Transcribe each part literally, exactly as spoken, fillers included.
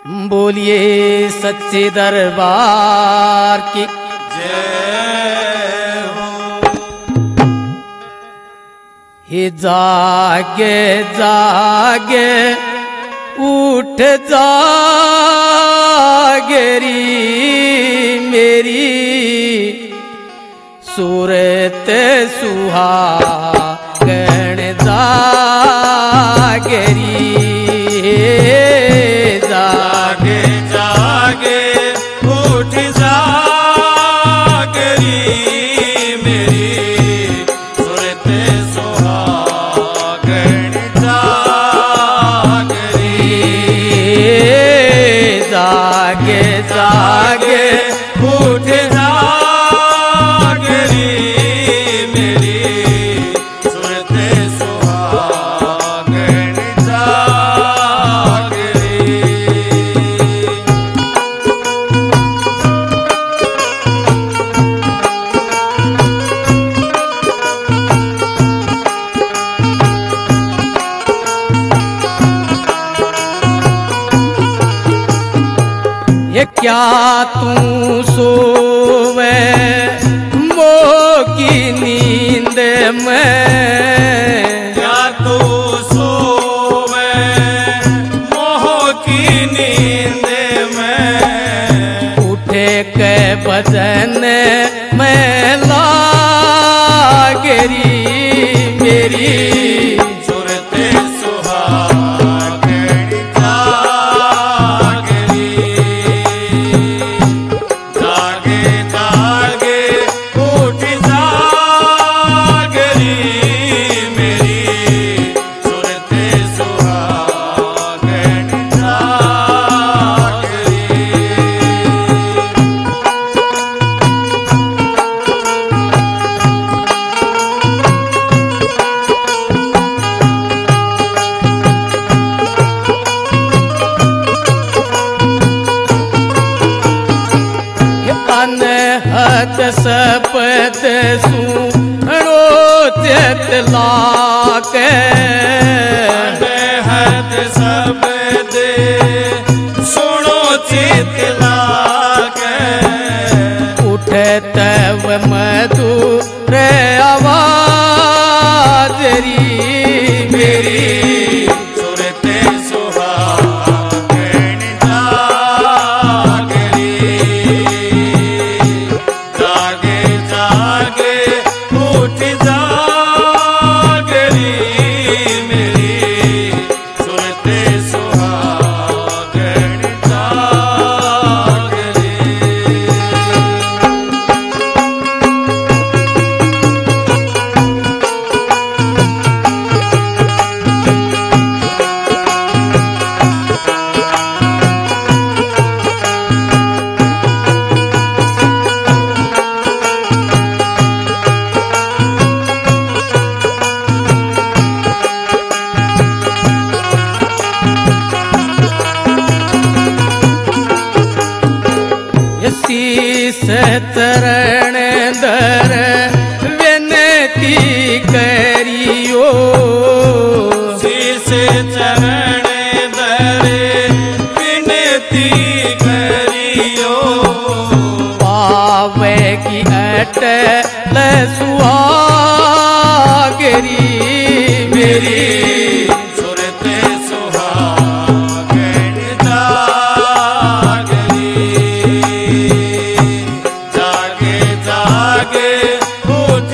बोलिए सच्चे दरबार की जय हो। हे जागे जागे उठ जागरी मेरी सूरत सुहागण जागरी। जागे जागे उठ जागरी मेरी सूरत सुहागण जागरी। जागे जागे उठ जागरी मेरी सूरत सुहागण जागरी। ये क्या तू सोवे मोह की नींद में, क्या तू सोवे मोह की नींद में, उठे के बदन में लागरी मेरी सूरत सुहागण जागरी। जागे जागे उठ जागरी मेरी सूरत सुहागण जागरी। अनहद सपद सुनो चेतला के, अनहद शब्द सुनो चितला के, उठे तव मधुर आवाजरी मेरी सूरत सुहागण जागरी। जागे जागे उठ जागरी मेरी सूरत सुहागण जागरी। शीस चरण दर विनती करियो, शीस चरण दर विनती करियो, पावे की अटल सुहागरी मेरी सूरत सुहागण जागरी। जागे जागे उठ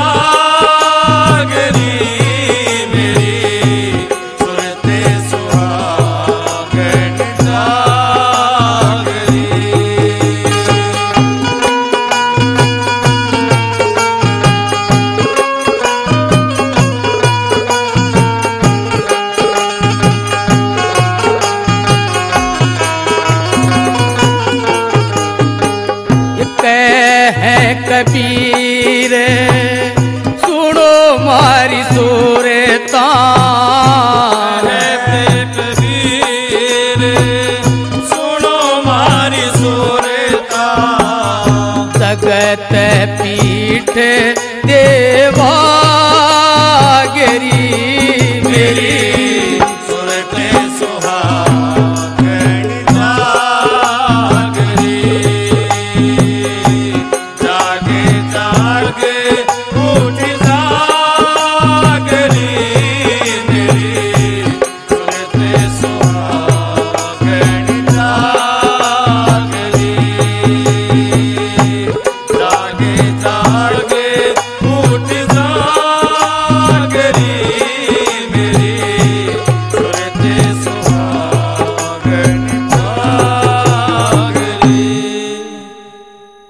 जागरी मेरी सूरत सुहागण जागरी। है कबीर सुनो मारी सूरता, कबीर सुनो मारी सूरता, जगत पीठ